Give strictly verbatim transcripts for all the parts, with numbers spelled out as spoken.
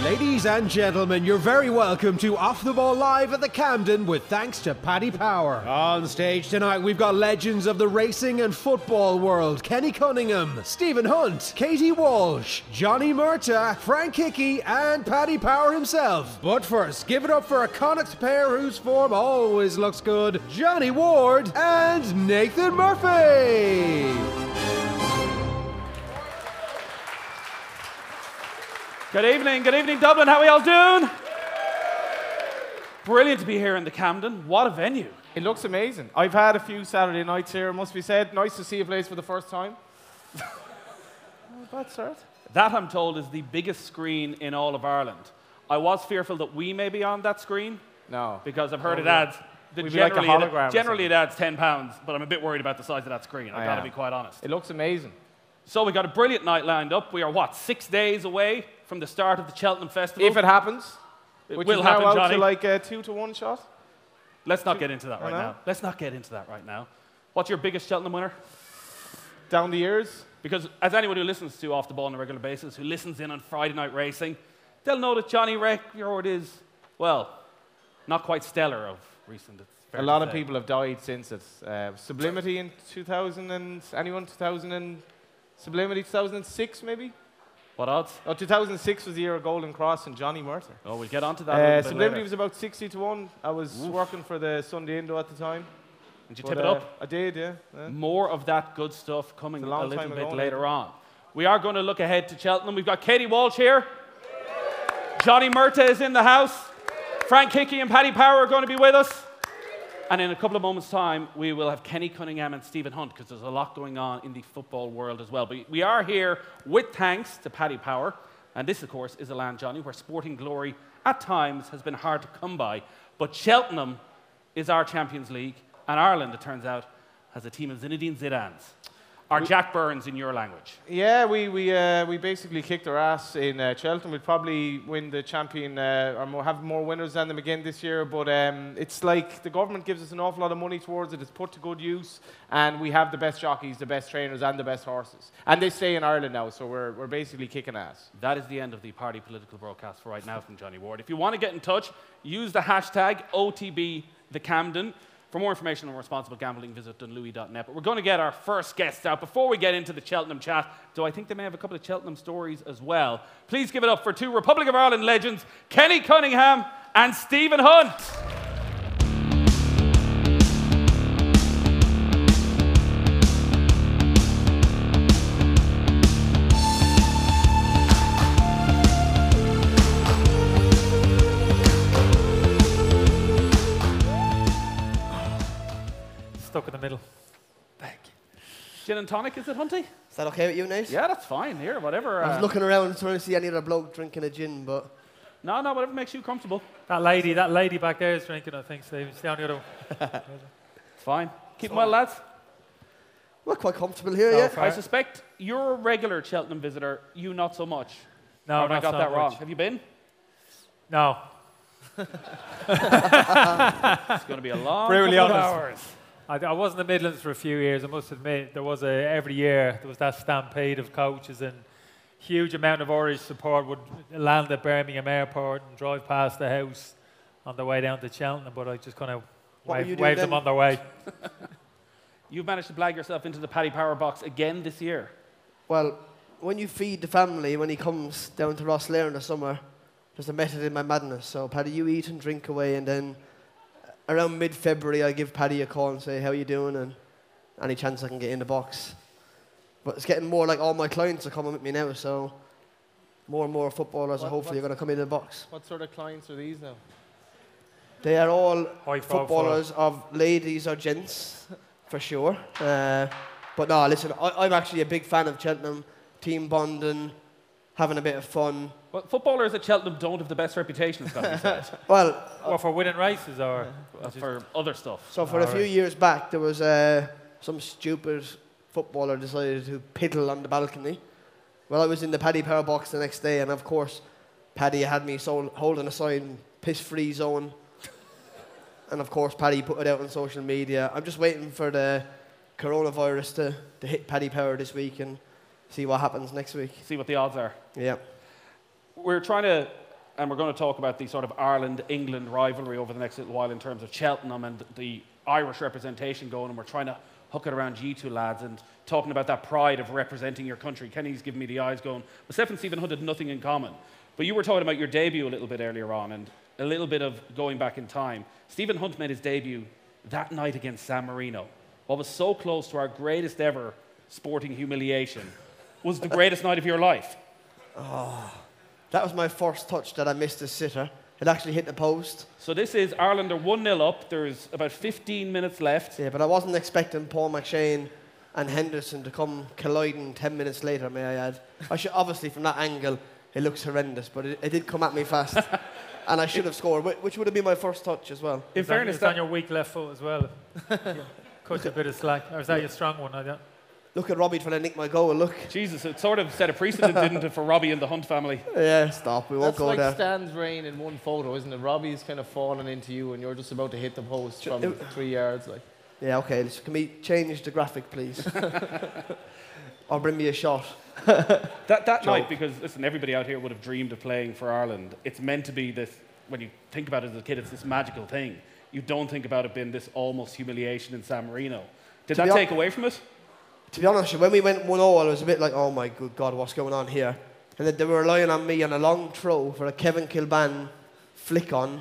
Ladies and gentlemen, you're very welcome to Off the Ball Live at the Camden with thanks to Paddy Power. On stage tonight, we've got legends of the racing and football world. Kenny Cunningham, Stephen Hunt, Katie Walsh, Johnny Murtagh, Frank Hickey and Paddy Power himself. But first, give it up for a Connacht pair whose form always looks good, Johnny Ward and Nathan Murphy. Good evening, good evening Dublin, how are we all doing? Brilliant to be here in the Camden, what a venue. It looks amazing. I've had a few Saturday nights here, it must be said. Nice to see a place for the first time. Oh, bad start. That, I'm told, is the biggest screen in all of Ireland. I was fearful that we may be on that screen. No. Because I've heard no, it adds, the We'd be like a generally, hologram it, generally it adds ten pounds, but I'm a bit worried about the size of that screen, I've got to be quite honest. It looks amazing. So we got a brilliant night lined up. We are, what, six days away from the start of the Cheltenham Festival? If it happens. It which will is happen, now out Johnny. to like a two to one shot. Let's not get into that right know. now. Let's not get into that right now. What's your biggest Cheltenham winner? Down the years. Because as anyone who listens to Off the Ball on a regular basis, who listens in on Friday night racing, they'll know that Johnny record is, well, not quite stellar of recent. It's fair A lot to of say. people have died since it. Uh, Sublimity in two thousand and anyone two thousand and Sublimity two thousand six maybe. What odds? Oh, two thousand six was the year of Golden Cross and Johnny Murtagh. Oh, we'll get onto that. Uh, a little bit Sublimity later. was about sixty to one. I was Oof. working for the Sunday Indo at the time. Did you But, tip it uh, up? I did, yeah. yeah. More of that good stuff coming It's a, a long little time bit ago, later Nathan. on. We are going to look ahead to Cheltenham. We've got Katie Walsh here. Johnny Murtagh is in the house. Frank Hickey and Paddy Power are going to be with us. And in a couple of moments' time, we will have Kenny Cunningham and Stephen Hunt, because there's a lot going on in the football world as well. But we are here with thanks to Paddy Power. And this, of course, is a land, Johnny, where sporting glory at times has been hard to come by. But Cheltenham is our Champions League, and Ireland, it turns out, has a team of Zinedine Zidanes. Or Jack Burns in your language. Yeah, we we uh, we basically kicked our ass in uh, Cheltenham. We'd probably win the champion uh, or more, have more winners than them again this year. But um, it's like the government gives us an awful lot of money towards it. It's put to good use, and we have the best jockeys, the best trainers, and the best horses. And they stay in Ireland now, so we're we're basically kicking ass. That is the end of the party political broadcast for right now from Johnny Ward. If you want to get in touch, use the hashtag O T B the Camden. For more information on responsible gambling, visit dunlewy dot net. But we're going to get our first guests out. Before we get into the Cheltenham chat, though I think they may have a couple of Cheltenham stories as well, please give it up for two Republic of Ireland legends, Kenny Cunningham and Stephen Hunt. Stuck in the middle. Thank you. Gin and tonic, is it, Hunty? Is that okay with you, Nate? Yeah, that's fine. Here, whatever. I was uh, looking around trying to see any other bloke drinking a gin, but No, no, whatever makes you comfortable. That lady, that lady back there is drinking, I think, Steve. It's down the other one. It's fine. Keep 'em well, lads. we're quite comfortable here, Oh, yeah. fair. I suspect you're a regular Cheltenham visitor, you not so much. No, Or have I not got so that wrong? much. Have you been? No. It's going to be a long Brutally couple of honest. hours. I, I was in the Midlands for a few years, I must admit. There was a, every year, there was that stampede of coaches and huge amount of Irish support would land at Birmingham Airport and drive past the house on their way down to Cheltenham, but I just kind of What were you waved, doing waved them then? on their way. You've managed to blag yourself into the Paddy Power box again this year. Well, when you feed the family, when he comes down to Rosslare in the summer, there's a method in my madness. So, Paddy, you eat and drink away, and then around mid-February, I give Paddy a call and say, how you doing, and any chance I can get in the box. But it's getting more like all my clients are coming with me now, so more and more footballers What- are hopefully what's- going to come in the box. What sort of clients are these now? They are all High footballers of ladies or gents, for sure. Uh, but no, listen, I, I'm actually a big fan of Cheltenham, team bonding, having a bit of fun. But footballers at Cheltenham don't have the best reputation, it's got to be said, Well, What, for winning races or? uh, for other stuff. so for a All few right. years back, there was uh, some stupid footballer decided to piddle on the balcony. Well, I was in the Paddy Power box the next day, and of course, Paddy had me so holding a sign, piss-free zone. And of course, Paddy put it out on social media. I'm just waiting for the coronavirus to, to hit Paddy Power this week and see what happens next week. See what the odds are. Yeah. We're trying to and we're going to talk about the sort of Ireland-England rivalry over the next little while in terms of Cheltenham and the Irish representation going, and we're trying to hook it around you two lads and talking about that pride of representing your country. Kenny's giving me the eyes going, myself and Stephen Hunt had nothing in common. But you were talking about your debut a little bit earlier on and a little bit of going back in time. Stephen Hunt made his debut that night against San Marino. What was so close to our greatest ever sporting humiliation was the greatest night of your life. Oh, that was my first touch that I missed a sitter. It actually hit the post. So this is Ireland are one nil up. There's about fifteen minutes left. Yeah, but I wasn't expecting Paul McShane and Henderson to come colliding ten minutes later, may I add. I should, obviously, from that angle, it looks horrendous, but it, it did come at me fast. And I should have scored, which would have been my first touch as well. In Is fairness, that, is that on your weak left foot as well? Cut a bit of slack. Or is that your strong one? I don't. Look at Robbie trying to nick my goal, look. Jesus, it sort of set a precedent, didn't it, for Robbie and the Hunt family? Yeah, stop, we won't That's go like there. Stan's reign in one photo, isn't it? Robbie's kind of falling into you and you're just about to hit the post from it- three yards. Like. Yeah, okay, let's- can we change the graphic, please? Or bring me a shot. That, that night, because, listen, everybody out here would have dreamed of playing for Ireland. It's meant to be this, when you think about it as a kid, it's this magical thing. You don't think about it being this almost humiliation in San Marino. Did To that be hon- take away from it? To be honest, when we went one nil, I was a bit like, oh my good God, what's going on here? And then they were relying on me on a long throw for a Kevin Kilban flick on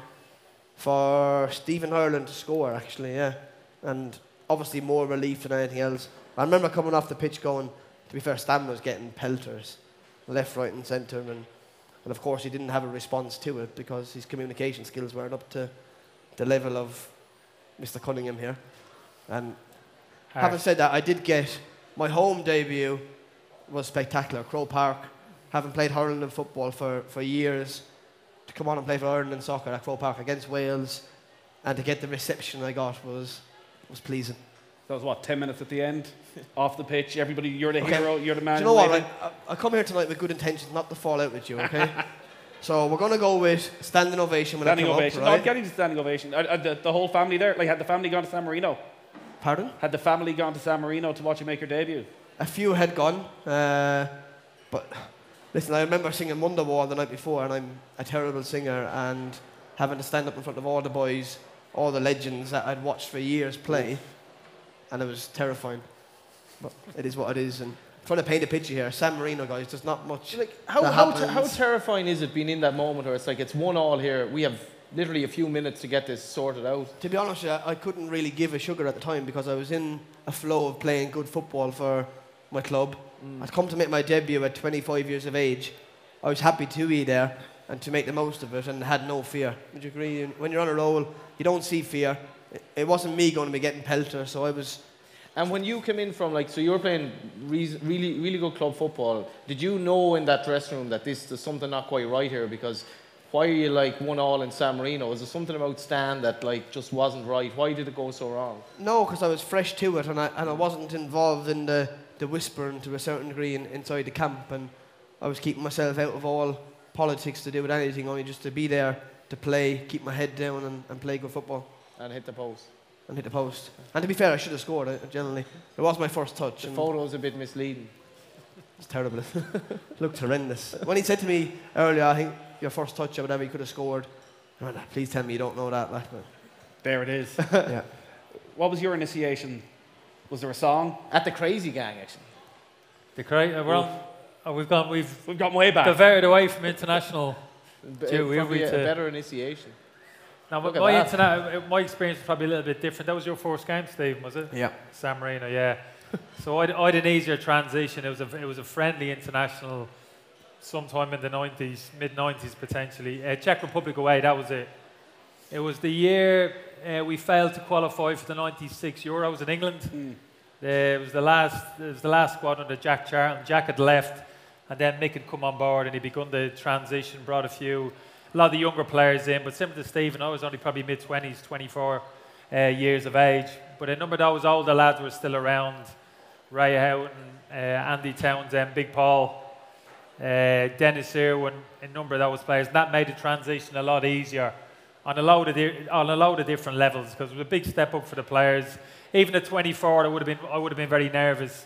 for Stephen Ireland to score, actually, yeah. And obviously more relief than anything else. I remember coming off the pitch going, to be fair, Stan was getting pelters, left, right and centre. And, and of course he didn't have a response to it because his communication skills weren't up to the level of Mister Cunningham here. And Harsh. having said that, I did get my home debut was spectacular. Croke Park, having played hurling and football for, for years, to come on and play for Ireland in soccer at Croke Park against Wales, and to get the reception I got was was pleasing. That was what, ten minutes at the end? Off the pitch, everybody, you're the Okay. hero, you're the man. Do you know what? waving. Right? I, I come here tonight with good intentions, not to fall out with you, okay? So we're going to go with standing ovation when Standing I come ovation. up, No, right? I'm getting the standing ovation. Uh, uh, the, the whole family there, like had the family gone to San Marino? Pardon? Had the family gone to San Marino to watch you make your debut? A few had gone, uh, but listen, I remember singing Wonderwall the night before, and I'm a terrible singer, and having to stand up in front of all the boys, all the legends that I'd watched for years play, and it was terrifying. But it is what it is, and trying to paint a picture here, San Marino, guys, there's not much Like, how, that how, te- happens. how terrifying is it being in that moment where it's like it's one all here, we have literally a few minutes to get this sorted out? To be honest, I, I couldn't really give a sugar at the time because I was in a flow of playing good football for my club. Mm. I'd come to make my debut at twenty-five years of age. I was happy to be there and to make the most of it and had no fear. Would you agree? When you're on a roll, you don't see fear. It, it wasn't me going to be getting pelter, so I was... And when you came in from, like, so you were playing re- really, really good club football, did you know in that dressing room that this there's something not quite right here? Because why are you like one all in San Marino? Is there something about Stan that like just wasn't right? Why did it go so wrong? No, because I was fresh to it and I, and I wasn't involved in the, the whispering to a certain degree in, inside the camp, and I was keeping myself out of all politics to do with anything, only just to be there, to play, keep my head down and, and play good football. And hit the post. And hit the post. And to be fair, I should have scored, uh, generally. It was my first touch. The and photo's a bit misleading. It's terrible. Looked horrendous. When he said to me earlier, I think your first touch or whatever, you could have scored. I went, please tell me you don't know that. Like, but There it is. yeah. What was your initiation? Was there a song? At the Crazy Gang, actually. The cra- uh, we're on, oh, we've gone, we've We've got way back. diverted away from international. B- Gee, we- probably we a, to- a better initiation. Now, Look at my, that. interna- my experience was probably a little bit different. That was your first game, Stephen, was it? Yeah. San Marino, yeah. So I, I had an easier transition. It was a, it was a friendly international sometime in the nineties, mid nineties potentially. Uh, Czech Republic away, that was it. It was the year uh, we failed to qualify for the ninety-six Euros in England. Mm. Uh, it was the last it was the last squad under Jack Charlton. Jack had left, and then Mick had come on board and he begun the transition, brought a few, a lot of the younger players in, but similar to Stephen, I was only probably mid-twenties, twenty-four uh, years of age. But a number of those older lads were still around. Ray Houghton, uh, Andy Townsend, Big Paul, uh, Dennis Irwin, a number of those players. And that made the transition a lot easier on a load of, di- on a load of different levels, because it was a big step up for the players. Even at twenty-four, I would have been, I would have been very nervous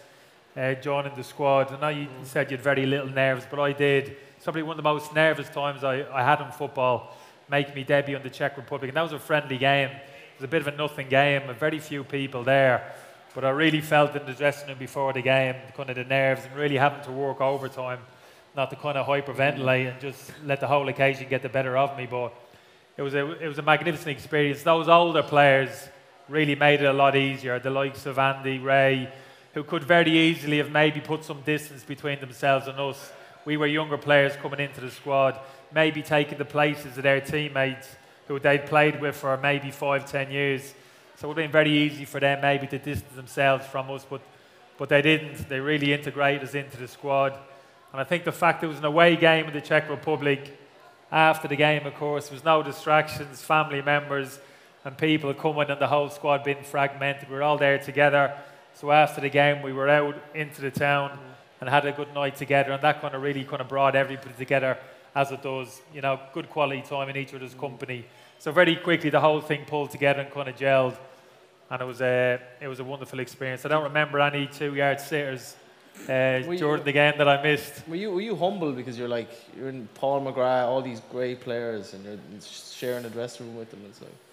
uh, joining the squad. I know you said you had very little nerves, but I did. It's probably one of the most nervous times I, I had in football, making me debut in the Czech Republic. And that was a friendly game. It was a bit of a nothing game, very few people there. But I really felt in the dressing room before the game, kind of the nerves and really having to work overtime, not to kind of hyperventilate and just let the whole occasion get the better of me. But it was a, it was a magnificent experience. Those older players really made it a lot easier. The likes of Andy, Ray, who could very easily have maybe put some distance between themselves and us. We were younger players coming into the squad, maybe taking the places of their teammates who they'd played with for maybe five, ten years. So it would have been very easy for them maybe to distance themselves from us, but, but they didn't. They really integrated us into the squad. And I think the fact it was an away game in the Czech Republic, after the game, of course, there was no distractions, family members and people coming and the whole squad being fragmented. We were all there together. So after the game, we were out into the town and had a good night together. And that kind of really kind of brought everybody together, as it does. You know, good quality time in each other's company. So very quickly, the whole thing pulled together and kind of gelled. And it was a, it was a wonderful experience. I don't remember any two-yard sitters uh, during the game that I missed. Were you, were you humble because you're like, you're in Paul McGrath, all these great players, and you're sharing the dressing room with them? It's like...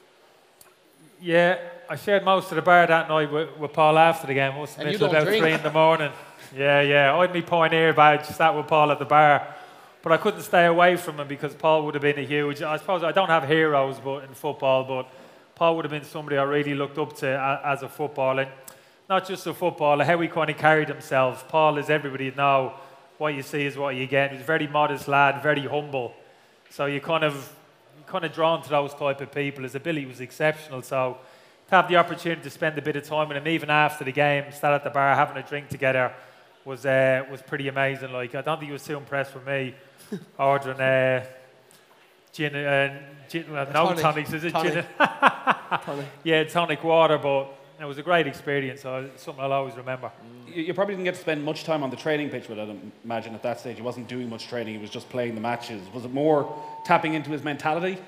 Yeah, I shared most of the bar that night with, with Paul after the game. Must have been about drink. three in the morning. Yeah, yeah. I had my Pioneer badge, sat with Paul at the bar. But I couldn't stay away from him because Paul would have been a huge... I suppose I don't have heroes but in football, but Paul would have been somebody I really looked up to as a footballer. Not just a footballer, how he kind of carried himself. Paul, as everybody know, what you see is what you get. He was a very modest lad, very humble. So you kind of... kind of drawn to those type of people. His ability was exceptional, so to have the opportunity to spend a bit of time with him, even after the game, sat at the bar having a drink together, was uh, was pretty amazing. Like, I don't think he was too impressed with me ordering uh, gin, uh, gin well, no tonic. tonics, is it? Tonic. Gin? Tonic. Yeah, tonic water, but it was a great experience, so it's something I'll always remember. You, you probably didn't get to spend much time on the training pitch with it, I imagine, at that stage. He wasn't doing much training, he was just playing the matches. Was it more tapping into his mentality?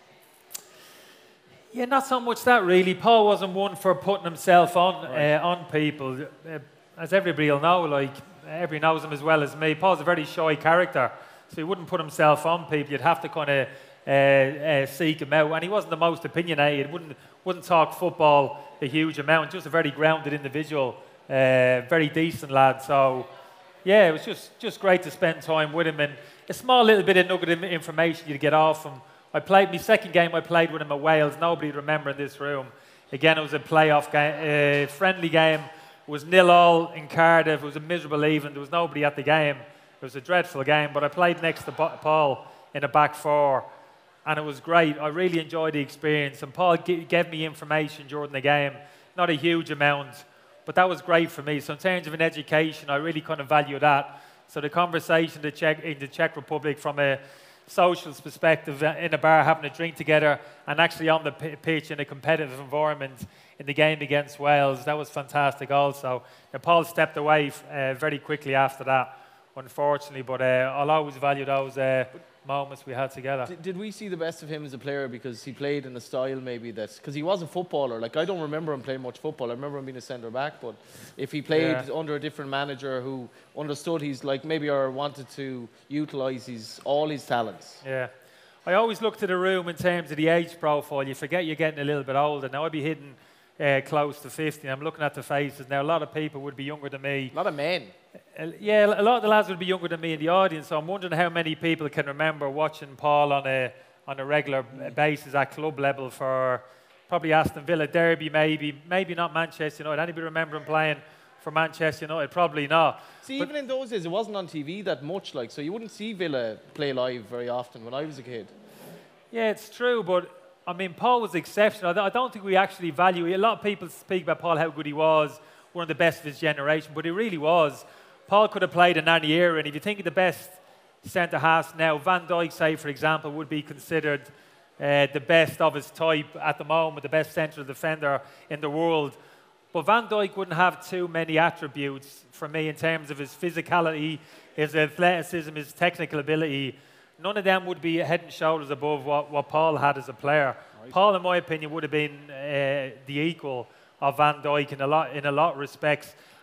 Yeah, not so much that really. Paul wasn't one for putting himself on Right. uh, on people. Uh, as everybody will know, like, everybody knows him as well as me, Paul's a very shy character, so he wouldn't put himself on people. You'd have to kind of uh, uh, seek him out. And he wasn't the most opinionated, wouldn't, wouldn't talk football a huge amount, just a very grounded individual, uh, very decent lad. So, yeah, it was just, just great to spend time with him. And a small little bit of nugget of information you'd get off him. I played my second game. I played with him at Wales. Nobody would remember in this room. Again, it was a playoff game, uh, friendly game. It was nil all in Cardiff. It was a miserable evening. There was nobody at the game. It was a dreadful game. But I played next to Paul in a back four, and it was great. I really enjoyed the experience. And Paul g- gave me information during the game, not a huge amount, but that was great for me. So in terms of an education, I really kind of value that. So the conversation the Czech, in the Czech Republic from a social perspective, in a bar having a drink together and actually on the p- pitch in a competitive environment in the game against Wales, that was fantastic also. And Paul stepped away uh, very quickly after that, unfortunately, but uh, I'll always value those uh, moments we had together. Did, did we see the best of him as a player because he played in a style maybe that, because he was a footballer, like I don't remember him playing much football, I remember him being a centre back, but if he played Yeah. under a different manager who understood he's like maybe or wanted to utilise his all his talents. Yeah. I always look to the room in terms of the age profile. You forget you're getting a little bit older. Now I'd be hitting uh, close to fifty. I'm looking at the faces. Now a lot of people would be younger than me. A lot of men. Uh, yeah, a lot of the lads would be younger than me in the audience, so I'm wondering how many people can remember watching Paul on a on a regular basis at club level for probably Aston Villa, Derby maybe, maybe not Manchester United. Anybody remember him playing for Manchester United? Probably not. See, But- even in those days, it wasn't on T V that much, like, so you wouldn't see Villa play live very often when I was a kid. Yeah, it's true, but I mean, Paul was exceptional. I don't- I don't think we actually value it. A lot of people speak about Paul, how good he was, one of the best of his generation, but he really was. Paul could have played in any era, and if you think of the best centre-halves now, Van Dijk, say, for example, would be considered uh, the best of his type at the moment, the best central defender in the world. But Van Dijk wouldn't have too many attributes for me in terms of his physicality, his athleticism, his technical ability. None of them would be head and shoulders above what, what Paul had as a player. Right. Paul, in my opinion, would have been uh, the equal of Van Dijk in a lot in a lot of respects.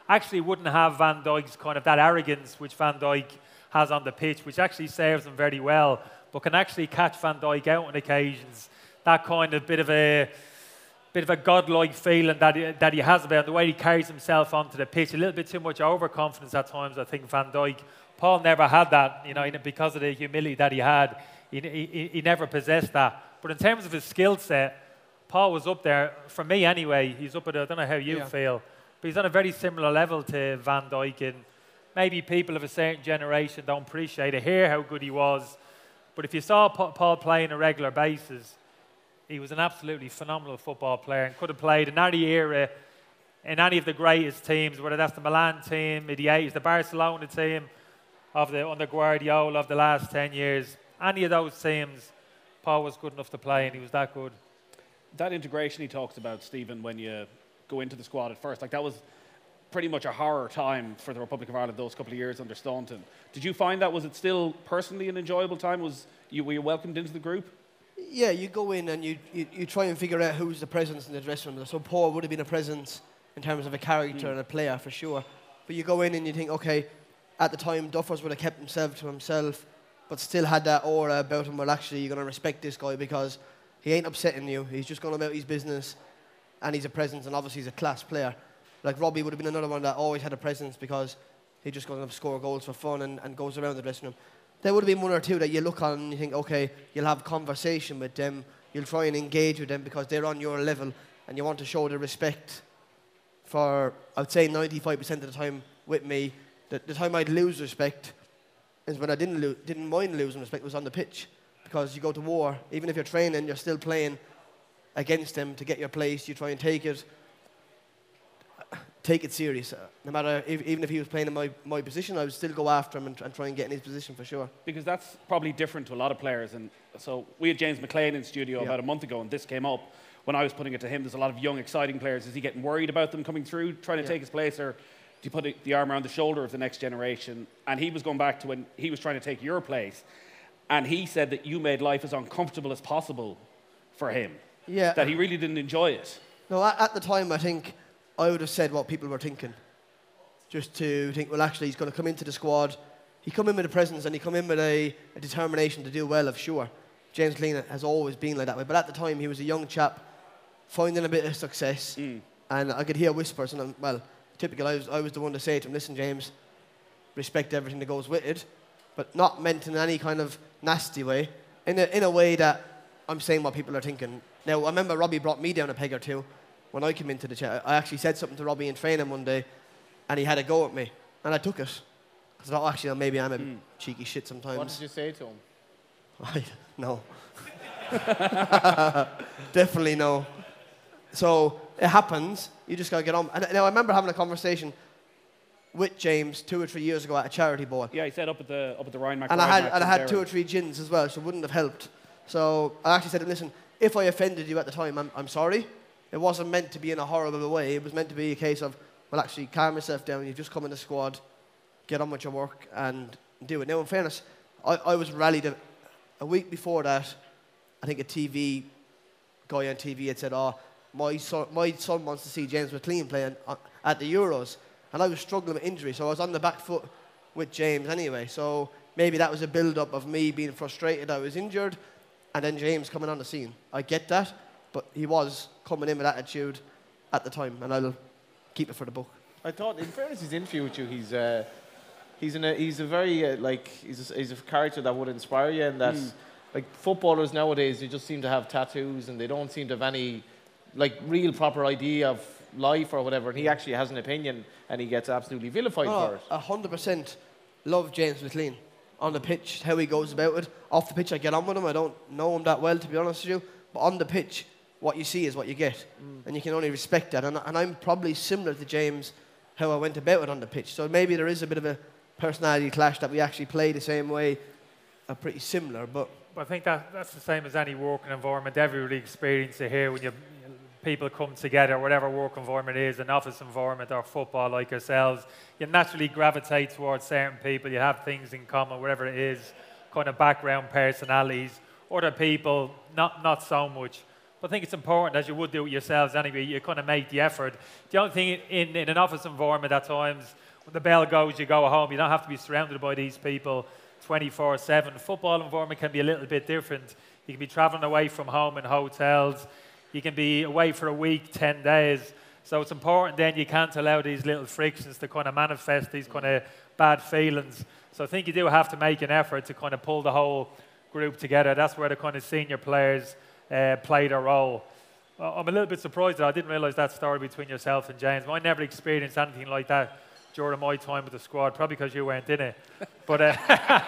actually wouldn't have Van Dijk's kind of that arrogance which Van Dijk has on the pitch, which actually serves him very well, but can actually catch Van Dijk out on occasions. That kind of bit of a bit of a godlike feeling that he, that he has about him, the way he carries himself onto the pitch. A little bit too much overconfidence at times, I think, Van Dijk. Paul never had that, you know, because of the humility that he had. He, he, he never possessed that. But in terms of his skill set, Paul was up there, for me anyway. He's up at, a, I don't know how you yeah. feel, but he's on a very similar level to Van Dijk. And maybe people of a certain generation don't appreciate it, hear how good he was. But if you saw Paul play on a regular basis, he was an absolutely phenomenal football player and could have played in any era, in any of the greatest teams, whether that's the Milan team in the eighties, the Barcelona team of the under Guardiola of the last ten years. Any of those teams, Paul was good enough to play, and he was that good. That integration he talks about, Stephen, when you go into the squad at first, like that was pretty much a horror time for the Republic of Ireland those couple of years under Staunton. Did you find that? Was it still personally an enjoyable time? Was you, were you welcomed into the group? Yeah, you go in and you, you, you try and figure out who's the presence in the dressing room. So Paul would have been a presence in terms of a character mm. and a player for sure. But you go in and you think, okay, at the time Duffers would have kept himself to himself, but still had that aura about him. Well, actually, you're going to respect this guy because he ain't upsetting you. He's just going about his business, and he's a presence, and obviously he's a class player. Like Robbie would have been another one that always had a presence because he just goes and score goals for fun and, and goes around the dressing room. There would have been one or two that you look on and you think, okay, you'll have conversation with them, you'll try and engage with them because they're on your level, and you want to show the respect for, I would say, ninety-five percent of the time with me. The, the time I'd lose respect is when I didn't, lo didn't mind losing respect was on the pitch. Because you go to war, even if you're training, you're still playing against them to get your place. You try and take it, take it serious. No matter, if, even if he was playing in my, my position, I would still go after him and, and try and get in his position for sure. Because that's probably different to a lot of players. And so we had James McLean in studio yeah. about a month ago, and this came up when I was putting it to him. There's a lot of young, exciting players. Is he getting worried about them coming through, trying to yeah. take his place, or do you put the arm around the shoulder of the next generation? And he was going back to when he was trying to take your place. And he said that you made life as uncomfortable as possible for him. Yeah. That he really didn't enjoy it. No, at, at the time, I think I would have said what people were thinking. Just to think, well, actually, he's going to come into the squad. He come in with a presence and he come in with a, a determination to do well, of sure. James McLean has always been like that way. But at the time, he was a young chap finding a bit of success. Mm. And I could hear whispers. And, I'm, well, typical, I was, I was the one to say to him, listen, James, respect everything that goes with it. But not meant in any kind of nasty way, in a, in a way that I'm saying what people are thinking. Now, I remember Robbie brought me down a peg or two when I came into the chat. I actually said something to Robbie in training one day, and he had a go at me, and I took it. Because I thought, actually, maybe I'm a mm. cheeky shit sometimes. What did you say to him? I, no. Definitely no. So, it happens. You just got to get on. And now, I remember having a conversation with James two or three years ago at a charity ball. Yeah, he said up at the up at the Ryan McRyan. And I had and I had two or three gins as well, so it wouldn't have helped. So I actually said to him, listen, if I offended you at the time, I'm I'm sorry. It wasn't meant to be in a horrible way. It was meant to be a case of, well, actually, calm yourself down. You've just come in the squad, get on with your work and do it. Now, in fairness, I, I was rallied a, a week before that. I think a T V guy on T V had said, oh, my son, my son wants to see James McLean playing at the Euros. And I was struggling with injury, so I was on the back foot with James anyway. So maybe that was a build-up of me being frustrated I was injured, and then James coming on the scene. I get that, but he was coming in with attitude at the time, and I'll keep it for the book. I thought, in fairness, his interview with you, he's uh, he's in a he's a very uh, like he's a, he's a character that would inspire you, and that mm. like footballers nowadays, they just seem to have tattoos, and they don't seem to have any like real proper idea of life or whatever, and he actually has an opinion and he gets absolutely vilified oh, for it. A hundred percent love James McLean. On the pitch, how he goes about it. Off the pitch, I get on with him. I don't know him that well, to be honest with you. But on the pitch, what you see is what you get. Mm. And you can only respect that. And, and I'm probably similar to James, how I went about it on the pitch. So maybe there is a bit of a personality clash that we actually play the same way, are pretty similar. But I think that that's the same as any working environment. Everybody experiences it here when you people come together, whatever work environment is, an office environment or football like yourselves, you naturally gravitate towards certain people. You have things in common, whatever it is, kind of background, personalities. Other people, not not so much. But I think it's important, as you would do it yourselves anyway, you kind of make the effort. The only thing in, in an office environment at times, when the bell goes, you go home, you don't have to be surrounded by these people twenty-four seven. Football environment can be a little bit different. You can be traveling away from home in hotels. You can be away for a week, ten days. So it's important then you can't allow these little frictions to kind of manifest these kind of bad feelings. So I think you do have to make an effort to kind of pull the whole group together. That's where the kind of senior players uh, played a role. I'm a little bit surprised that I didn't realise that story between yourself and James. I never experienced anything like that during my time with the squad, probably because you weren't in it. But, uh,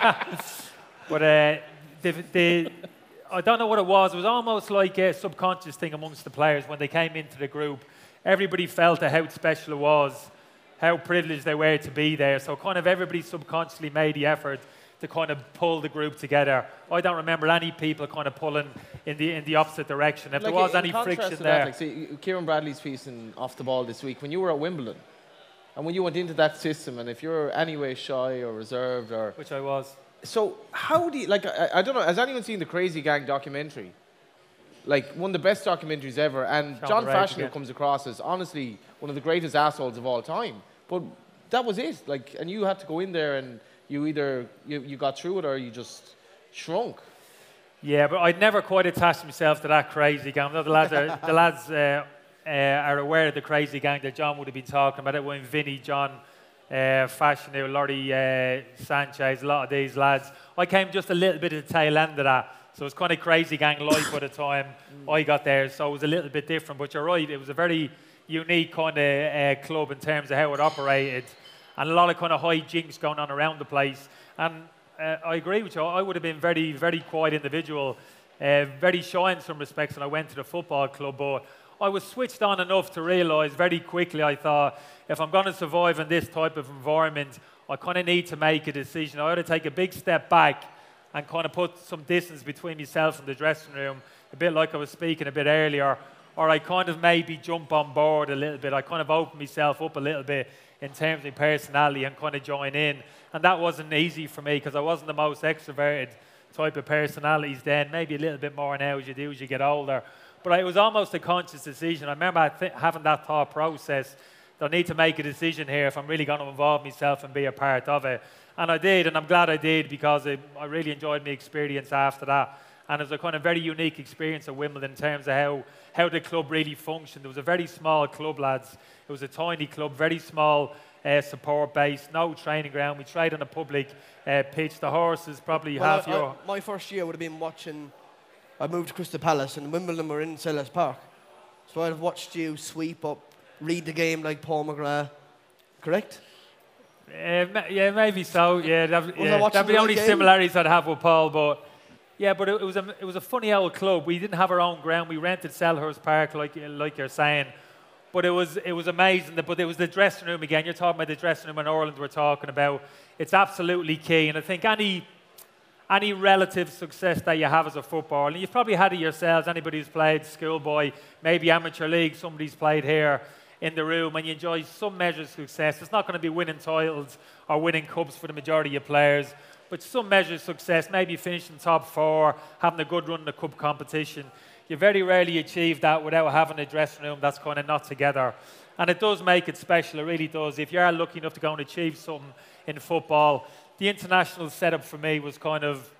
but uh, the, the, I don't know what it was. It was almost like a subconscious thing amongst the players when they came into the group. Everybody felt how special it was, how privileged they were to be there. So kind of everybody subconsciously made the effort to kind of pull the group together. I don't remember any people kind of pulling in the in the opposite direction. If like there was in any contrast friction to there. that, like, see, Kieran Bradley's piece in Off the Ball this week, when you were at Wimbledon, and when you went into that system, and if you're anyway shy or reserved or... Which I was. So how do you, like, I, I don't know, has anyone seen the Crazy Gang documentary? Like, one of the best documentaries ever, and Sean John Parade, Fashanu yeah. comes across as, honestly, one of the greatest assholes of all time. But that was it, like, and you had to go in there and you either, you, you got through it or you just shrunk. Yeah, but I'd never quite attached myself to that Crazy Gang. The lads are, the lads, uh, uh, are aware of the Crazy Gang that John would have been talking about it when Vinny, John, uh, Fashanu, Laurie uh, Sanchez, a lot of these lads. I came just a little bit at the tail end of that. So it was kind of Crazy Gang life by the time I got there. So it was a little bit different. But you're right, it was a very unique kind of uh, club in terms of how it operated. And a lot of kind of high jinks going on around the place. And uh, I agree with you. I would have been very, very quiet individual, uh, very shy in some respects when I went to the football club. But I was switched on enough to realise very quickly, I thought, if I'm going to survive in this type of environment, I kind of need to make a decision. I ought to take a big step back and kind of put some distance between myself and the dressing room, a bit like I was speaking a bit earlier, or I kind of maybe jump on board a little bit. I kind of open myself up a little bit in terms of my personality and kind of join in. And that wasn't easy for me because I wasn't the most extroverted type of personalities then, maybe a little bit more now as you do as you get older. But it was almost a conscious decision. I remember having that thought process that I need to make a decision here if I'm really going to involve myself and be a part of it. And I did, and I'm glad I did because I, I really enjoyed my experience after that. And it was a kind of very unique experience at Wimbledon in terms of how, how the club really functioned. It was a very small club, lads. It was a tiny club, very small uh, support base, no training ground. We trained on a public uh, pitch. The horses probably well, half I, your... I, my first year would have been watching... I moved to Crystal Palace and Wimbledon were in Sellers Park. So I'd have watched you sweep up, read the game like Paul McGrath. Correct? Uh, yeah, maybe so. Yeah, that, yeah. that'd be the the only right similarities I'd have with Paul. But yeah, but it, it was a it was a funny old club. We didn't have our own ground. We rented Selhurst Park, like like you're saying. But it was it was amazing. But it was the dressing room again. You're talking about the dressing room in Ireland. We're talking about. It's absolutely key. And I think any any relative success that you have as a footballer, and you've probably had it yourselves. Anybody who's played schoolboy, maybe amateur league, somebody's played here in the room, and you enjoy some measure of success. It's not going to be winning titles or winning cups for the majority of players, but some measure of success, maybe finishing top four, having a good run in the cup competition. You very rarely achieve that without having a dressing room that's kind of not together. And it does make it special, it really does. If you are lucky enough to go and achieve something in football, the international setup for me was kind of,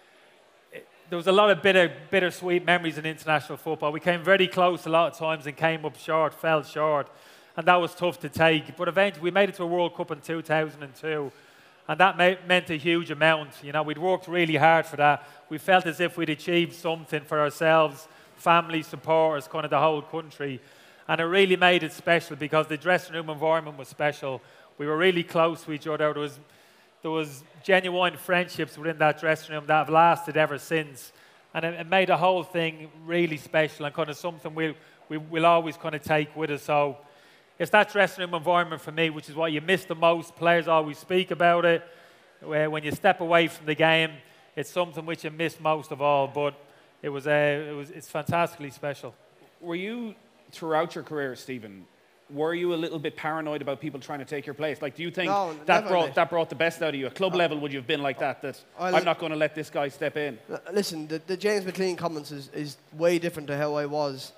there was a lot of bitter, bittersweet memories in international football. We came very close a lot of times and came up short, fell short, and that was tough to take. But eventually, we made it to a World Cup in two thousand two, and that ma- meant a huge amount. You know, we'd worked really hard for that. We felt as if we'd achieved something for ourselves, family, supporters, kind of the whole country, and it really made it special because the dressing room environment was special. We were really close to each other. There was There was genuine friendships within that dressing room that have lasted ever since. And it, it made the whole thing really special and kind of something we'll, we, we'll always kind of take with us. So it's that dressing room environment for me, which is what you miss the most. Players always speak about it. Where when you step away from the game, it's something which you miss most of all. But it was, uh, it was it's fantastically special. Were you, throughout your career, Stephen, were you a little bit paranoid about people trying to take your place? Like, do you think No, that never, brought mate. that brought the best out of you? At club level, would you have been like that? That I'll- I'm not going to let this guy step in. L- Listen, the, the James McLean comments is, is way different to how I was.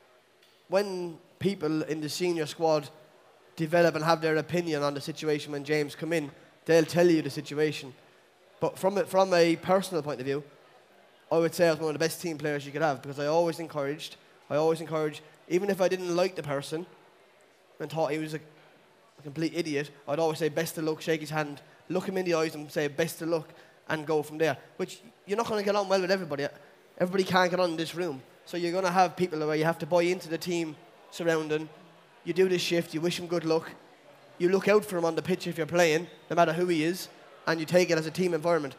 When people in the senior squad develop and have their opinion on the situation when James come in, they'll tell you the situation. But from a, from a personal point of view, I would say I was one of the best team players you could have because I always encouraged, I always encouraged, even if I didn't like the person and thought he was a, a complete idiot, I'd always say best of luck, shake his hand, look him in the eyes and say best of luck and go from there. Which you're not going to get on well with everybody. Everybody can't get on in this room. So you're going to have people where you have to buy into the team surrounding. You do this shift, you wish him good luck. You look out for him on the pitch if you're playing, no matter who he is, and you take it as a team environment.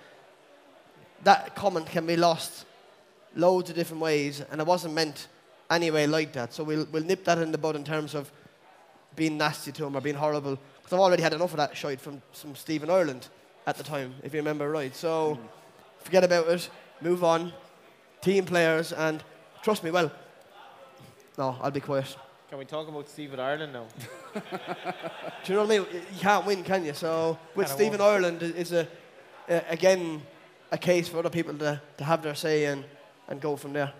That comment can be lost loads of different ways, and it wasn't meant anyway like that. So we'll, we'll nip that in the bud in terms of being nasty to him or being horrible. Because I've already had enough of that shite from some Stephen Ireland at the time, if you remember right. So forget about it, move on, team players, and trust me, well, no, I'll be quiet. Can we talk about Stephen Ireland now? Do you know what I mean? You can't win, can you? So with Kinda Stephen won't. Ireland is a, a again a case for other people to, to have their say and, and go from there.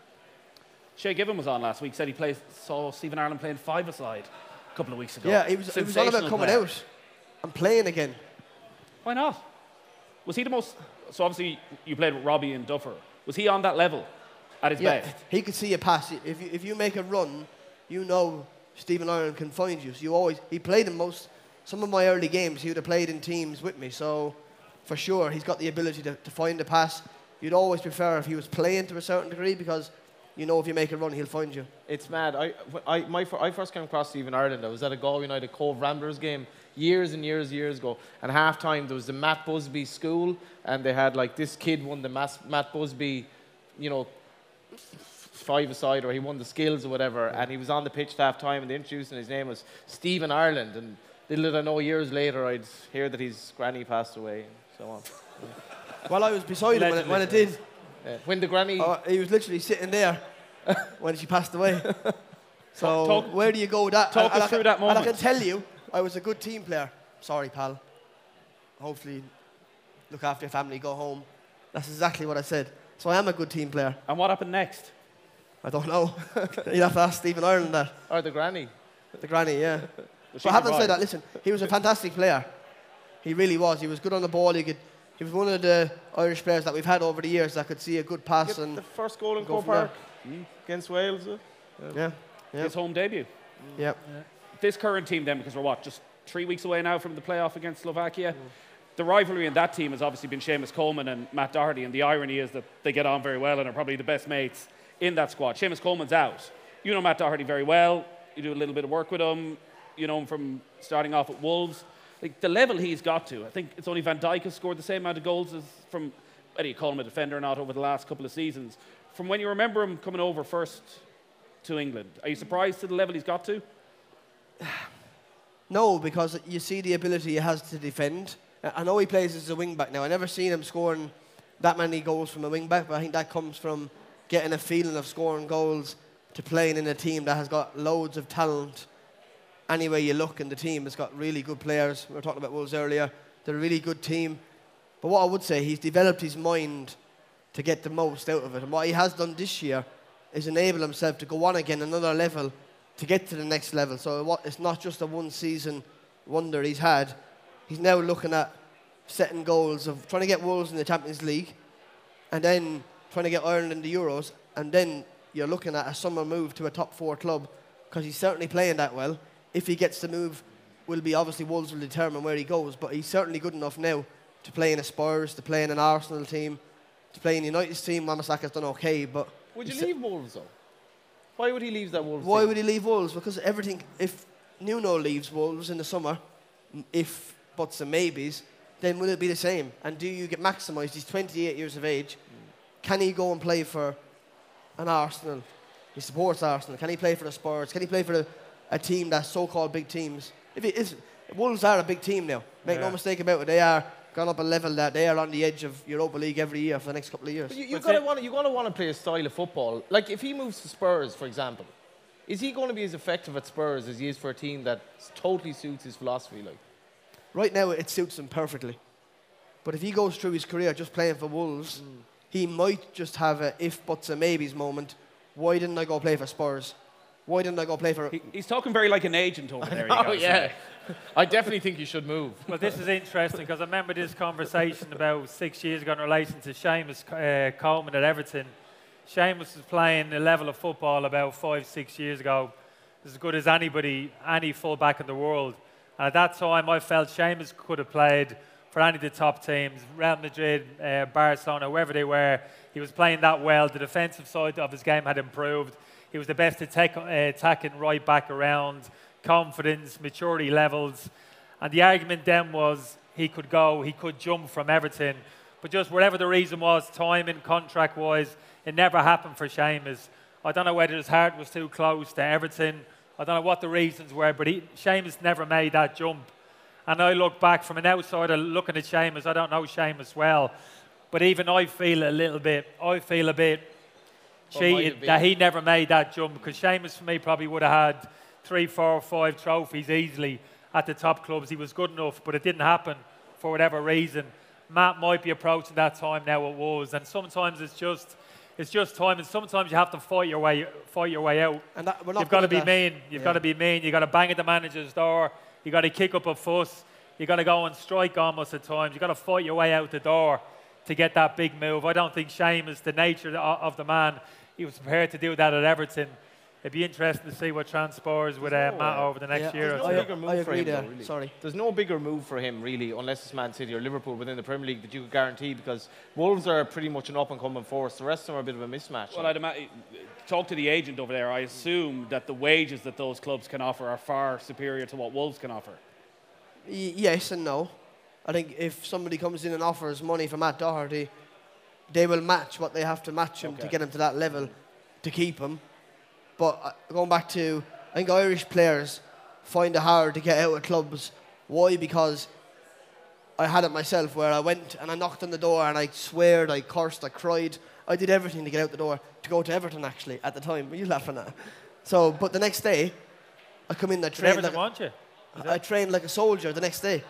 Shay Given was on last week. Said he plays, saw Stephen Ireland playing five-a-side a couple of weeks ago. Yeah, he was, he was all about Sensational coming player. out and playing again. Why not? Was he the most? So obviously you played with Robbie and Duffer. Was he on that level at his Yeah, best? he could see a pass. If you, if you make a run, you know Stephen Ireland can find you. So you always he played in most some of my early games. He would have played in teams with me. So for sure, he's got the ability to, to find a pass. You'd always prefer if he was playing to a certain degree because you know if you make a run, he'll find you. It's mad. I, I, my, fir- I first came across Stephen Ireland. I was at a Galway United Cove Ramblers game years and years, years ago. And half time there was the Matt Busby school, and they had like this kid won the Mass, Matt Busby, you know, five-a-side, or he won the skills or whatever. And he was on the pitch at half time, and they introduced him. His name was Stephen Ireland. And little did I know, years later I'd hear that his granny passed away and so on. Well, I was beside him when it, when it did. Yeah. When the granny. Uh, he was literally sitting there when she passed away. So Talk- where do you go with that? talk and, us and I through can, that moment. And I can tell you, I was a good team player. Sorry, pal. Hopefully, look after your family, go home. That's exactly what I said. So I am a good team player. And what happened next? I don't know. You'd have to ask Stephen Ireland that. Or the granny. The granny, yeah. Was she But having said survived? that, listen, he was a fantastic player. He really was. He was good on the ball. He could. He was one of the Irish players that we've had over the years that could see a good pass Get and the first goal in go Cove from there. Park against Wales. uh? yeah, yeah, His home debut. yeah. This current team then, because we're what, just three weeks away now from the playoff against Slovakia. The rivalry in that team has obviously been Seamus Coleman and Matt Doherty, and the irony is that they get on very well and are probably the best mates in that squad. Seamus Coleman's out. You know Matt Doherty very well. You do a little bit of work with him. You know him from starting off at Wolves. Like the level he's got to, I think it's only Van Dijk has scored the same amount of goals as from, whether you call him a defender or not, over the last couple of seasons. From when you remember him coming over first to England, are you surprised to the level he's got to? No, because you see the ability he has to defend. I I know he plays as a wing back now. I never seen him scoring that many goals from a wing back, but I think that comes from getting a feeling of scoring goals to playing in a team that has got loads of talent. Anywhere you look in the team, it's got really good players. We were talking about Wolves earlier. They're a really good team. But what I would say, he's developed his mind to get the most out of it. And what he has done this year is enable himself to go on again another level to get to the next level. So what, it's not just a one-season wonder he's had. He's now looking at setting goals of trying to get Wolves in the Champions League and then trying to get Ireland in the Euros. And then you're looking at a summer move to a top four club because he's certainly playing that well. If he gets the move, will be obviously Wolves will determine where he goes. But he's certainly good enough now to play in a Spurs, to play in an Arsenal team, to play in United's team. Mamasaka's done okay, but Would you he's- leave Wolves though? Why would he leave that Wolves? Why team? would he leave Wolves? Because everything, if Nuno leaves Wolves in the summer, m- if buts and maybes, then will it be the same? And do you get maximised? He's twenty-eight years of age. Can he go and play for an Arsenal? He supports Arsenal. Can he play for the Spurs? Can he play for a, a team that's so-called big teams? If it is, Wolves are a big team now. Make no Yeah. mistake about it. They are gone up a level that they are on the edge of Europa League every year for the next couple of years. But you, you But gotta then- want you gotta want to play a style of football. Like if he moves to Spurs, for example, Is he going to be as effective at Spurs as he is for a team that totally suits his philosophy? Like, right now, it suits him perfectly. But if he goes through his career just playing for Wolves, mm. he might just have a if, buts, and maybes moment. Why didn't I go play for Spurs? Why didn't I go play for... He, he's talking very like an agent over there. Oh, yeah. I definitely think you should move. Well, this is interesting because I remember this conversation about six years ago in relation to Seamus uh, Coleman at Everton. Seamus was playing a level of football about five, six years ago, as good as anybody, any full-back in the world. And at that time, I felt Seamus could have played for any of the top teams, Real Madrid, uh, Barcelona, wherever they were. He was playing that well. The defensive side of his game had improved. He was the best attack, uh, attacking right back around, confidence, maturity levels. And the argument then was he could go, he could jump from Everton. But just whatever the reason was, timing, contract-wise, it never happened for Seamus. I don't know whether his heart was too close to Everton. I don't know what the reasons were, but he, Seamus never made that jump. And I look back from an outsider looking at Seamus. I don't know Seamus well, but even I feel a little bit, I feel a bit cheated that he never made that jump, because Seamus for me probably would have had three, four, five trophies easily at the top clubs. He was good enough, but it didn't happen for whatever reason. Matt might be approaching that time now at Wolves, and sometimes it's just it's just time, and sometimes you have to fight your way fight your way out. And that, we're not You've got to be that. mean. You've yeah. got to be mean. You've got to bang at the manager's door. You've got to kick up a fuss. You've got to go and strike almost at times. You've got to fight your way out the door to get that big move. I don't think Seamus, the nature of the man, he was prepared to do that at Everton. It'd be interesting to see what transpires with uh, no, Matt uh, over the next yeah, year or no so. I, bigger move I for agree him, there. though, really. Sorry. There's no bigger move for him, really, unless it's Man City or Liverpool within the Premier League that you could guarantee, because Wolves are pretty much an up-and-coming force. The rest of them are a bit of a mismatch. Well, I'd imagine, talk to the agent over there. I assume that the wages that those clubs can offer are far superior to what Wolves can offer. Y yes and no. I think if somebody comes in and offers money for Matt Doherty, they will match what they have to match him okay. to get him to that level to keep him. But uh, going back to, I think Irish players find it hard to get out of clubs. Why? Because I had it myself, where I went and I knocked on the door and I sweared, I cursed, I cried. I did everything to get out the door, to go to Everton actually, at the time. What are you laughing at? So, but the next day, I come in, I trained Everton like, want you. I, I trained like a soldier the next day.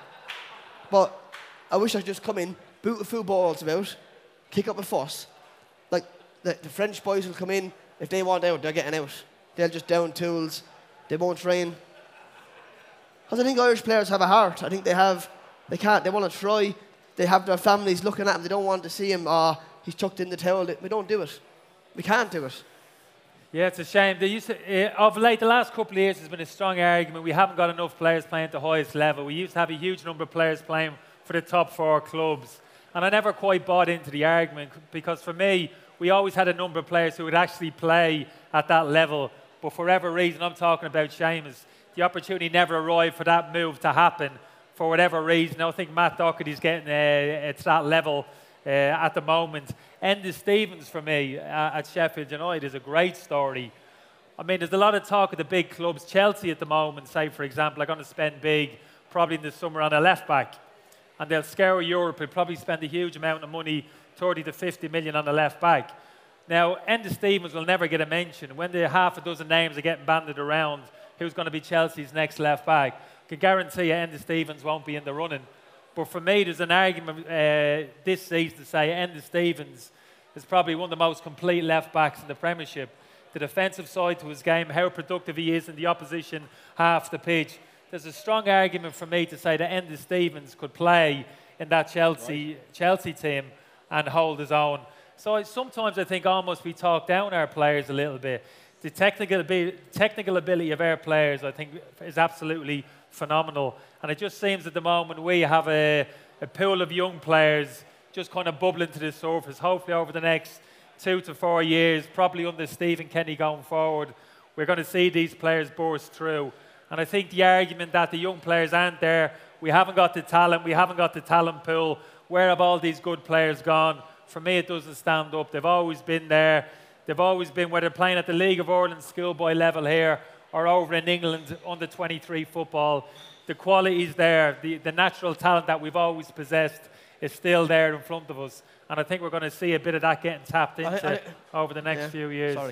But I wish I could just come in, boot a few balls about, kick up a fuss. Like, the, the French boys will come in, if they want out, they're getting out. They'll just down tools, they won't train. Because I think Irish players have a heart. I think they have, they can't, they want to try. They have their families looking at them, they don't want to see him, ah, oh, he's chucked in the towel. We don't do it. We can't do it. Yeah, it's a shame. They used to, uh, of late, the last couple of years, there's been a strong argument. We haven't got enough players playing at the highest level. We used to have a huge number of players playing for the top four clubs. And I never quite bought into the argument, because for me, we always had a number of players who would actually play at that level. But for whatever reason, I'm talking about Seamus, the opportunity never arrived for that move to happen for whatever reason. I think Matt Doherty's getting uh, at that level uh, at the moment. Enda Stevens, for me, uh, at Sheffield United is a great story. I mean, there's a lot of talk of the big clubs. Chelsea at the moment, say, for example, are going to spend big, probably in the summer, on a left-back. And they'll scour Europe and probably spend a huge amount of money, thirty to fifty million on the left-back. Now, Enda Stevens will never get a mention. When the half a dozen names are getting banded around, who's going to be Chelsea's next left-back, I can guarantee you Enda Stevens won't be in the running. But for me, there's an argument uh, this season to say Enda Stevens is probably one of the most complete left-backs in the Premiership. The defensive side to his game, how productive he is in the opposition half the pitch. There's a strong argument for me to say that Enda Stevens could play in that Chelsea, right. Chelsea team and hold his own. So I, sometimes I think almost we talk down our players a little bit. The technical ability, technical ability of our players, I think, is absolutely phenomenal. And it just seems at the moment we have a, a pool of young players just kind of bubbling to the surface. Hopefully over the next two to four years, probably under Stephen Kenny going forward, we're going to see these players burst through. And I think the argument that the young players aren't there, we haven't got the talent, we haven't got the talent pool, where have all these good players gone? For me, it doesn't stand up. They've always been there. They've always been, whether playing at the League of Ireland schoolboy level here or over in England under twenty-three football. The quality is there. The, the natural talent that we've always possessed is still there in front of us. And I think we're going to see a bit of that getting tapped into I, I, over the next yeah, few years. Sorry, Kenny.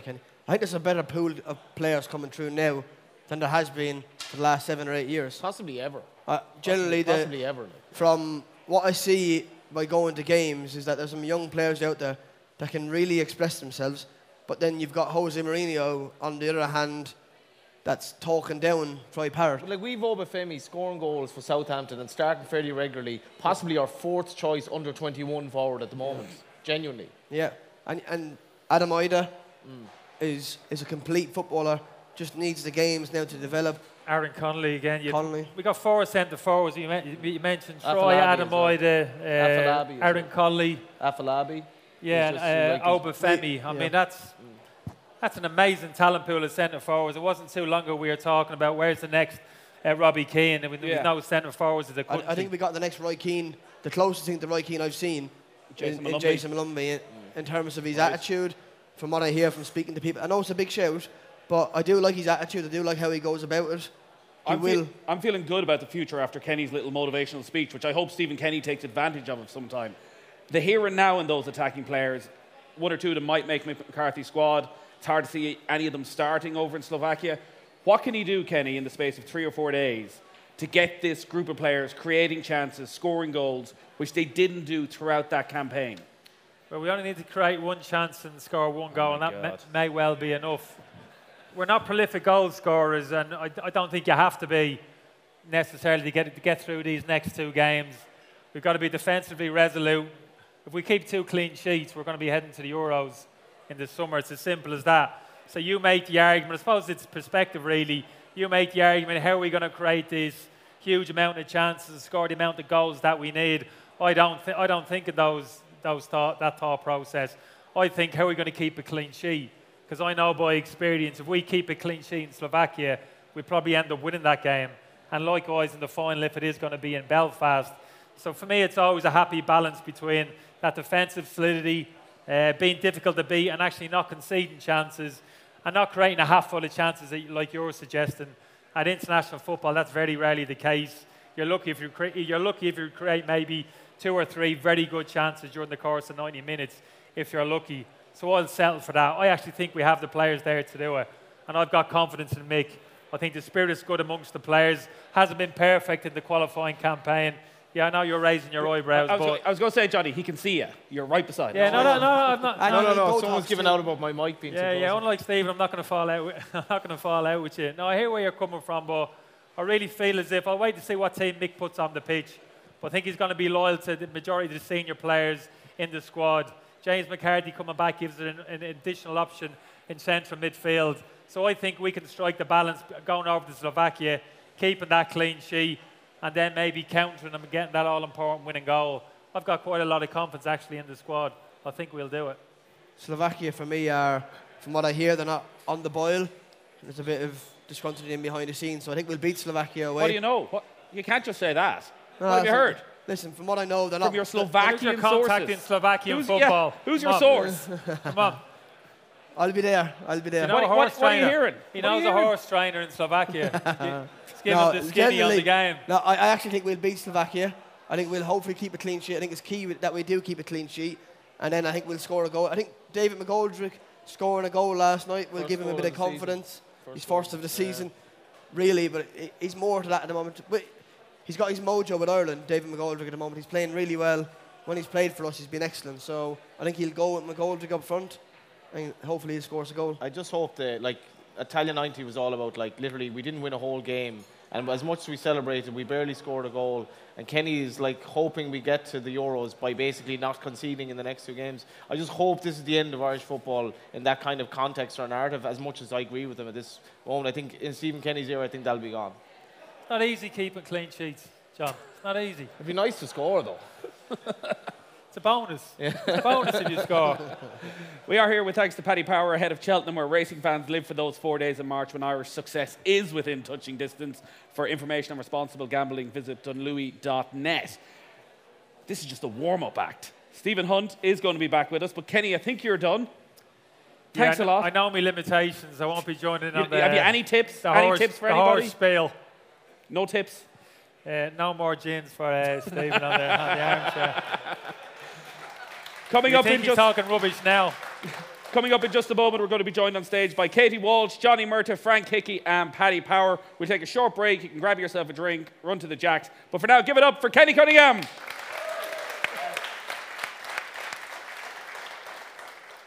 I think there's a better pool of players coming through now than there has been for the last seven or eight years. Possibly ever. Uh, generally, possibly, the, possibly ever. Like. from what I see by going to games is that there's some young players out there that can really express themselves, but then you've got Jose Mourinho on the other hand that's talking down Troy Parrott. But like we've Obafemi scoring goals for Southampton and starting fairly regularly, possibly our fourth choice under twenty-one forward at the moment. Yeah. Genuinely. Yeah, and and Adam Ida mm. is is a complete footballer. Just needs the games now to develop. Aaron Connolly again. You, Connolly. We got four centre forwards. You, men- you mentioned Troy, Afolabi Adam well. Ida, uh, Afolabi Aaron well. Connolly. Afolabi. Yeah, and uh, Obafemi. I yeah. mean, that's that's an amazing talent pool of centre forwards. It wasn't too long ago we were talking about where's the next uh, Robbie Keane, and we Yeah. there's no centre forwards of the country. I, I think we got the next Roy Keane, the closest thing to Roy Keane I've seen Jason in, in Malumbi. Jason Malumbi in, in terms of his Right. attitude, from what I hear from speaking to people. I know it's a big shout, but I do like his attitude. I do like how he goes about it. He I'm, will. feel, I'm feeling good about the future after Kenny's little motivational speech, which I hope Stephen Kenny takes advantage of sometime. The here and now in those attacking players, one or two of them might make McCarthy's squad. It's hard to see any of them starting over in Slovakia. What can he do, Kenny, in the space of three or four days to get this group of players creating chances, scoring goals, which they didn't do throughout that campaign? Well, we only need to create one chance and score one goal, Oh and that God. may, may well be enough. We're not prolific goal scorers, and I, I don't think you have to be necessarily to get, to get through these next two games. We've got to be defensively resolute. If we keep two clean sheets, we're going to be heading to the Euros in the summer. It's as simple as that. So you make the argument, I suppose it's perspective really, you make the argument, how are we going to create this huge amount of chances, score the amount of goals that we need? I don't, th- I don't think of those, those thought, that thought process. I think, how are we going to keep a clean sheet? Because I know by experience, if we keep a clean sheet in Slovakia, we probably end up winning that game. And likewise in the final, if it is going to be in Belfast. So for me, it's always a happy balance between that defensive solidity, uh, being difficult to beat, and actually not conceding chances, and not creating a half full of chances that, like you're suggesting. At international football, that's very rarely the case. You're lucky if you cre- you're lucky if you create maybe two or three very good chances during the course of ninety minutes, if you're lucky. So I'll settle for that. I actually think we have the players there to do it, and I've got confidence in Mick. I think the spirit is good amongst the players. Hasn't been perfect in the qualifying campaign. Yeah, I know you're raising your eyebrows, I was, but go- I was going to say, Johnny, he can see you. You're right beside yeah, him. no, no, no, I'm not. I No, know no, he no. both Someone's talks giving too. out about my mic being too Yeah, yeah. close. Unlike Stephen, I'm not going to fall out. With, I'm not going to fall out with you. No, I hear where you're coming from, but I really feel as if I'll wait to see what team Mick puts on the pitch. But I think he's going to be loyal to the majority of the senior players in the squad. James McCarthy coming back gives it an, an additional option in central midfield. So I think we can strike the balance going over to Slovakia, keeping that clean sheet, and then maybe countering them and getting that all-important winning goal. I've got quite a lot of confidence actually in the squad. I think we'll do it. Slovakia, for me, are, from what I hear, they're not on the boil. There's a bit of disgruntled in behind the scenes, so I think we'll beat Slovakia away. What do you know? What? You can't just say that. No, what have you from- heard? Listen, from what I know, they're From not. your Who's Slovakian your contact in sources? Slovakian Who's, football? yeah, who's your Come on. source? Come on. I'll be there. I'll be there. You know What- a what- horse what are you trainer. hearing? He What are knows you a hearing? horse trainer in Slovakia. Just give No, him the skinny on the generally- game. No, I, I actually think we'll beat Slovakia. I think we'll hopefully keep a clean sheet. I think it's key that we do keep a clean sheet. And then I think we'll score a goal. I think David McGoldrick scoring a goal last night will First give him a goal bit of of the season. confidence. First He's goal. first of the Yeah. season, really, but he- he's more to that at the moment. But he's got his mojo with Ireland, David McGoldrick, at the moment. He's playing really well. When he's played for us, he's been excellent. So I think he'll go with McGoldrick up front, and hopefully he scores a goal. I just hope that, like, Italia ninety was all about, like, literally, we didn't win a whole game. And as much as we celebrated, we barely scored a goal. And Kenny is, like, hoping we get to the Euros by basically not conceding in the next two games. I just hope this is the end of Irish football in that kind of context or narrative, as much as I agree with him at this moment. I think in Stephen Kenny's era, I think that'll be gone. It's not easy keeping clean sheets, John. It's not easy. It'd be nice to score, though. It's a bonus. It's a bonus if you score. We are here with thanks to Paddy Power ahead of Cheltenham, where racing fans live for those four days in March when Irish success is within touching distance. For information on responsible gambling, visit dunlewy dot net. This is just a warm-up act. Stephen Hunt is going to be back with us, but Kenny, I think you're done. Thanks Yeah, a lot. I know my limitations. I won't be joining in You- on the, have you any tips? the Any horse, tips for the anybody? horse spiel. No tips. Uh, no more gins for uh, Stephen on the, on the armchair. Coming You up think in he's just talking rubbish now? Coming up in just a moment, we're going to be joined on stage by Katie Walsh, Johnny Murtagh, Frank Hickey, and Paddy Power. We'll take a short break. You can grab yourself a drink, run to the Jacks. But for now, give it up for Kenny Cunningham.